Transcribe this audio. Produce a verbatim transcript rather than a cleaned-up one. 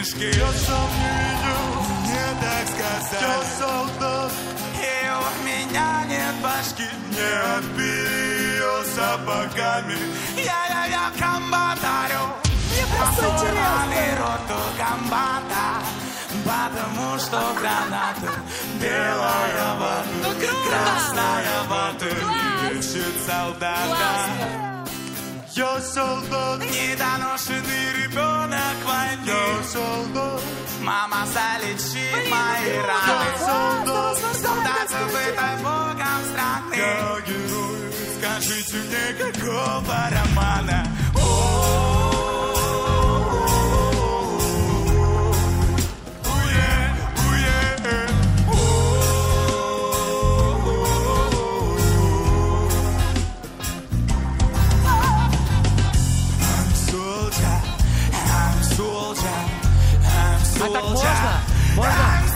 книжки. Я сам не видел, мне так сказали. Я солдат, и у меня нет башки. Не отбили ее сапогами. Я-я-я комбатарю. Мне просто Оторвали роту комбата, потому что граната белая в аду, красная в аду, лечит солдата. Я солдат, недоношенный ребенок войны. Я солдат, мама залечит мои раны. Я солдат, солдат забытой богом страны. Я герой, скажите мне, какого романа? А так можно? Можно?